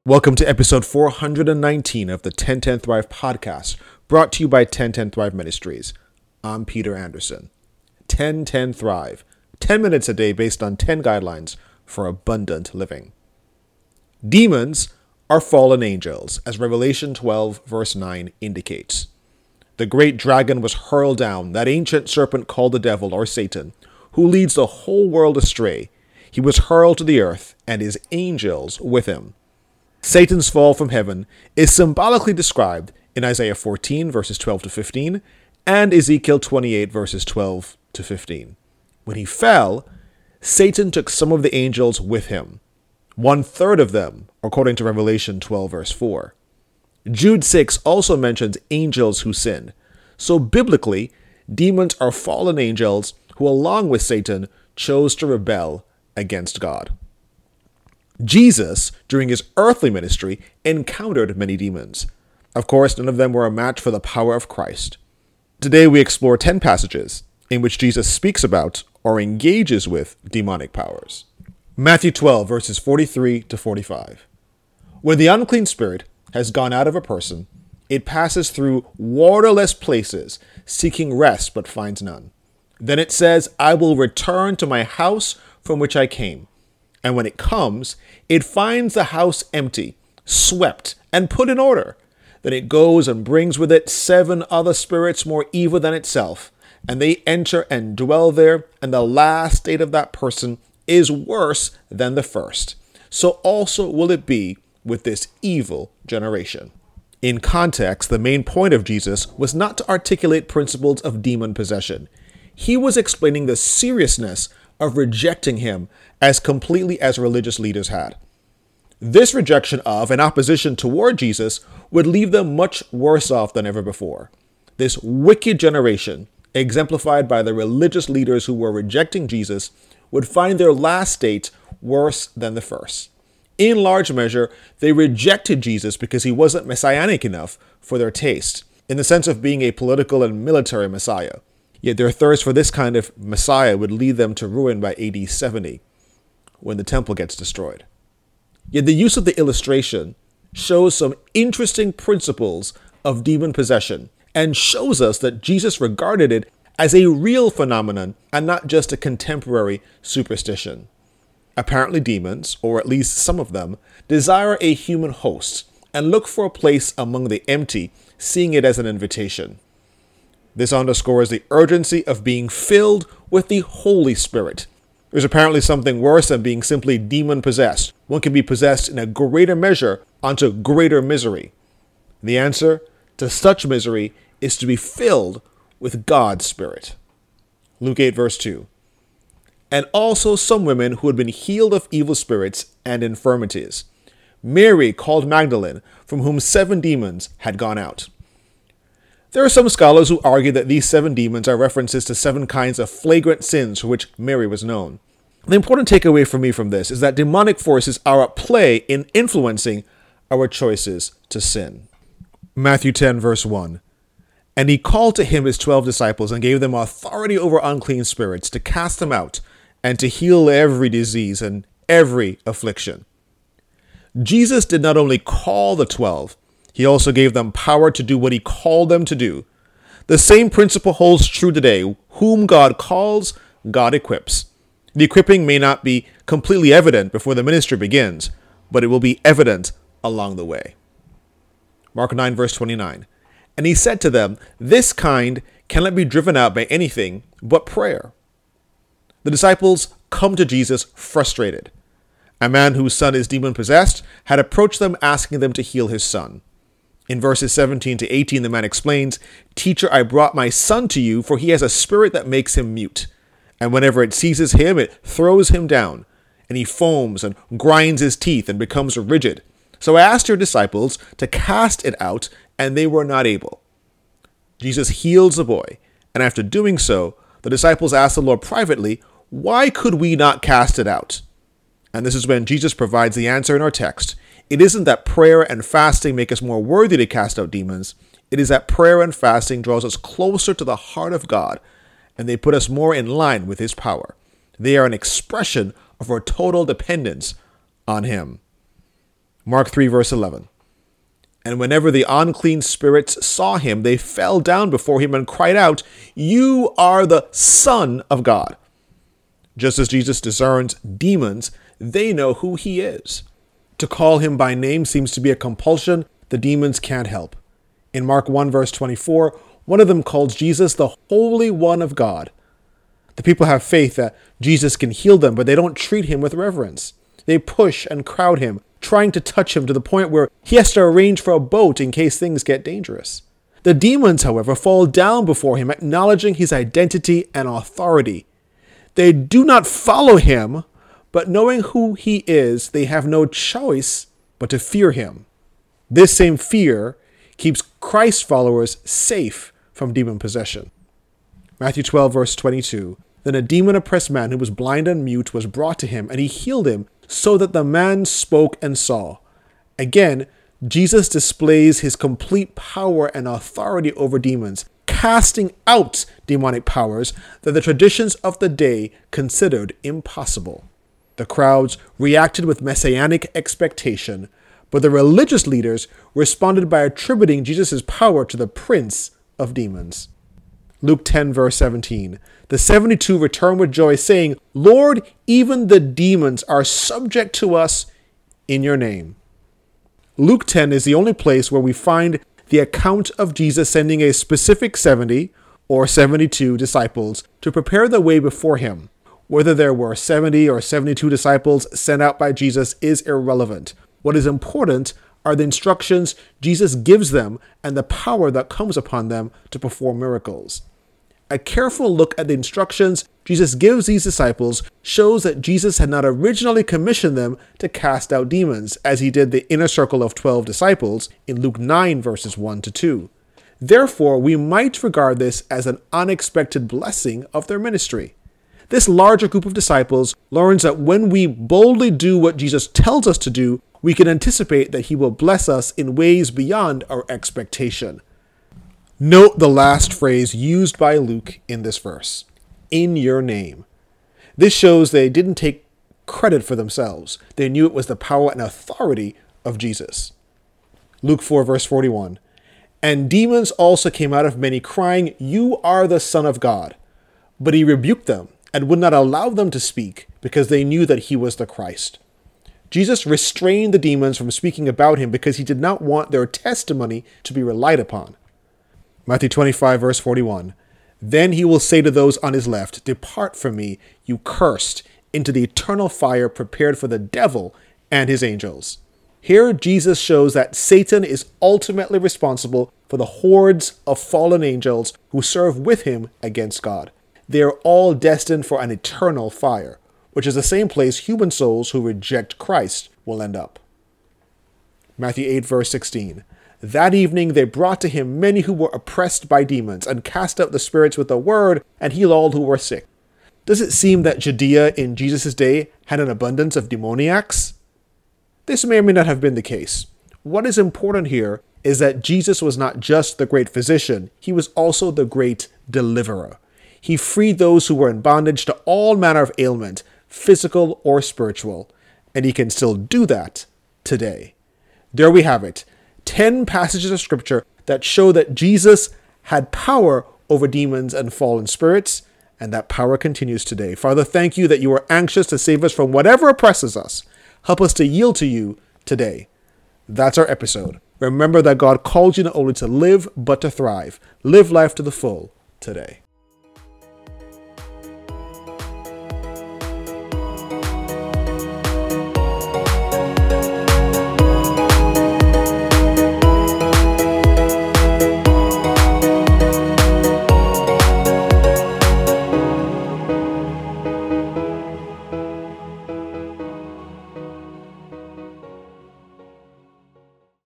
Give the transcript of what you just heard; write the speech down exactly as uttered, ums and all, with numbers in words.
Welcome to episode four hundred nineteen of the ten ten Thrive podcast, brought to you by ten ten Thrive Ministries. I'm Peter Anderson. ten ten Thrive, ten minutes a day based on ten guidelines for abundant living. Demons are fallen angels, as Revelation twelve verse nine indicates. The great dragon was hurled down, that ancient serpent called the devil or Satan, who leads the whole world astray. He was hurled to the earth, and his angels with him. Satan's fall from heaven is symbolically described in Isaiah fourteen verses twelve to fifteen and Ezekiel twenty-eight verses twelve to fifteen. When he fell, Satan took some of the angels with him, one third of them, according to Revelation twelve verse four. Jude six also mentions angels who sin. So biblically, demons are fallen angels who, along with Satan, chose to rebel against God. Jesus, during his earthly ministry, encountered many demons. Of course, none of them were a match for the power of Christ. Today we explore ten passages in which Jesus speaks about or engages with demonic powers. Matthew twelve, verses forty-three to forty-five. When the unclean spirit has gone out of a person, it passes through waterless places, seeking rest but finds none. Then it says, I will return to my house from which I came. And when it comes, it finds the house empty, swept, and put in order. Then it goes and brings with it seven other spirits more evil than itself, and they enter and dwell there, and the last state of that person is worse than the first. So also will it be with this evil generation. In context, the main point of Jesus was not to articulate principles of demon possession. He was explaining the seriousness of rejecting him as completely as religious leaders had. This rejection of and opposition toward Jesus would leave them much worse off than ever before. This wicked generation, exemplified by the religious leaders who were rejecting Jesus, would find their last state worse than the first. In large measure, they rejected Jesus because he wasn't messianic enough for their taste, in the sense of being a political and military Messiah. Yet their thirst for this kind of Messiah would lead them to ruin by A D seventy, when the temple gets destroyed. Yet the use of the illustration shows some interesting principles of demon possession and shows us that Jesus regarded it as a real phenomenon and not just a contemporary superstition. Apparently demons, or at least some of them, desire a human host and look for a place among the empty, seeing it as an invitation. This underscores the urgency of being filled with the Holy Spirit. There's apparently something worse than being simply demon-possessed. One can be possessed in a greater measure unto greater misery. The answer to such misery is to be filled with God's Spirit. Luke eight verse two. And also some women who had been healed of evil spirits and infirmities. Mary called Magdalene, from whom seven demons had gone out. There are some scholars who argue that these seven demons are references to seven kinds of flagrant sins for which Mary was known. The important takeaway for me from this is that demonic forces are at play in influencing our choices to sin. Matthew ten verse one. And he called to him his twelve disciples and gave them authority over unclean spirits to cast them out and to heal every disease and every affliction. Jesus did not only call the twelve, he also gave them power to do what he called them to do. The same principle holds true today. Whom God calls, God equips. The equipping may not be completely evident before the ministry begins, but it will be evident along the way. Mark nine verse twenty-nine. And he said to them, this kind cannot be driven out by anything but prayer. The disciples come to Jesus frustrated. A man whose son is demon-possessed had approached them asking them to heal his son. In verses seventeen to eighteen, the man explains, Teacher, I brought my son to you, for he has a spirit that makes him mute. And whenever it seizes him, it throws him down, and he foams and grinds his teeth and becomes rigid. So I asked your disciples to cast it out, and they were not able. Jesus heals the boy, and after doing so, the disciples asked the Lord privately, why could we not cast it out? And this is when Jesus provides the answer in our text. It isn't that prayer and fasting make us more worthy to cast out demons. It is that prayer and fasting draws us closer to the heart of God, and they put us more in line with his power. They are an expression of our total dependence on him. Mark three, verse eleven. And whenever the unclean spirits saw him, they fell down before him and cried out, "You are the Son of God." Just as Jesus discerns demons, they know who he is. To call him by name seems to be a compulsion the demons can't help. In Mark one, verse twenty-four, one of them calls Jesus the Holy One of God. The people have faith that Jesus can heal them, but they don't treat him with reverence. They push and crowd him, trying to touch him to the point where he has to arrange for a boat in case things get dangerous. The demons, however, fall down before him, acknowledging his identity and authority. They do not follow him, but knowing who he is, they have no choice but to fear him. This same fear keeps Christ followers safe from demon possession. Matthew twelve, verse twenty-two. Then a demon-oppressed man who was blind and mute was brought to him, and he healed him, so that the man spoke and saw. Again, Jesus displays his complete power and authority over demons, casting out demonic powers that the traditions of the day considered impossible. The crowds reacted with messianic expectation, but the religious leaders responded by attributing Jesus' power to the prince of demons. Luke ten, verse seventeen. The seventy-two returned with joy, saying, "Lord, even the demons are subject to us in your name." Luke ten is the only place where we find the account of Jesus sending a specific seventy or seventy-two disciples to prepare the way before him. Whether there were seventy or seventy-two disciples sent out by Jesus is irrelevant. What is important are the instructions Jesus gives them and the power that comes upon them to perform miracles. A careful look at the instructions Jesus gives these disciples shows that Jesus had not originally commissioned them to cast out demons, as he did the inner circle of twelve disciples in Luke nine, verses one to two. Therefore, we might regard this as an unexpected blessing of their ministry. This larger group of disciples learns that when we boldly do what Jesus tells us to do, we can anticipate that he will bless us in ways beyond our expectation. Note the last phrase used by Luke in this verse, "in your name." This shows they didn't take credit for themselves. They knew it was the power and authority of Jesus. Luke four, verse forty-one. And demons also came out of many, crying, "You are the Son of God." But he rebuked them and would not allow them to speak, because they knew that he was the Christ. Jesus restrained the demons from speaking about him because he did not want their testimony to be relied upon. Matthew twenty-five, verse forty-one. Then he will say to those on his left, "Depart from me, you cursed, into the eternal fire prepared for the devil and his angels." Here, Jesus shows that Satan is ultimately responsible for the hordes of fallen angels who serve with him against God. They are all destined for an eternal fire, which is the same place human souls who reject Christ will end up. Matthew eight, verse sixteen. That evening they brought to him many who were oppressed by demons, and cast out the spirits with a word, and healed all who were sick. Does it seem that Judea in Jesus' day had an abundance of demoniacs? This may or may not have been the case. What is important here is that Jesus was not just the great physician, he was also the great deliverer. He freed those who were in bondage to all manner of ailment, physical or spiritual, and he can still do that today. There we have it. Ten passages of scripture that show that Jesus had power over demons and fallen spirits, and that power continues today. Father, thank you that you are anxious to save us from whatever oppresses us. Help us to yield to you today. That's our episode. Remember that God called you not only to live, but to thrive. Live life to the full today.